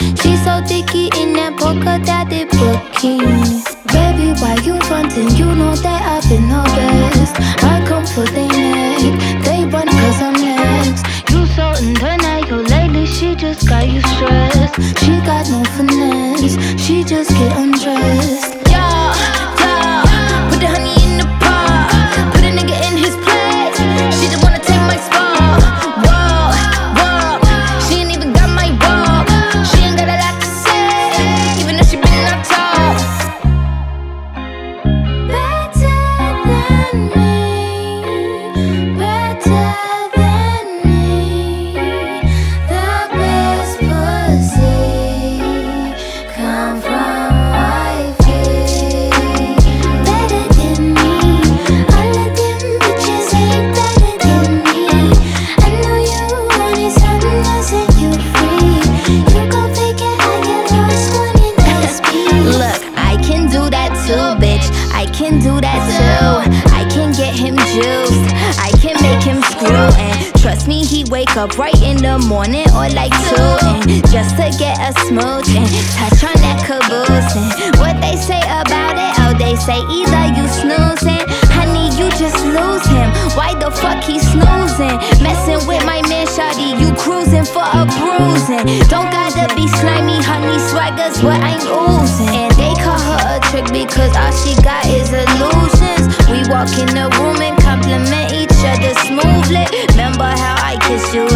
She's so dicky in that polka dotted bikini. Baby, why you frontin'? You know that I've been the best. I come for their neck, they run cause I'm next. You so undeniable lately, she just got you stressed. She got no finesse, she just get undressed. Yeah, yeah, put the honey in the pot, put a nigga in his place. She just wanna take my spot. Whoa, whoa, she ain't even got my walk. She ain't got a lot to say, even though she been on top. Better than me, better than me. The best pussy come from wifey. Better than me, all of them bitches ain't better than me. I know you wanted something, I set you free. You gon' figure how you lost one in SP. Look, I can do that too, bitch. I can do that too. I can get him juiced, I can make him screw. And trust me, he wake up right in the morning or like 2, and just to get a smooch and touch on that caboose. And what they say about it? Oh, they say either you snoozing, honey, you just lose him. Why the fuck he snoozing? Messing with my man, shawty, you cruising for a bruising. Don't gotta be slimy, honey, swagger's what I'm oozing. And they call her a trick because all she got is illusions. We walk in the room and compliment each other smoothly. Remember how I kissed you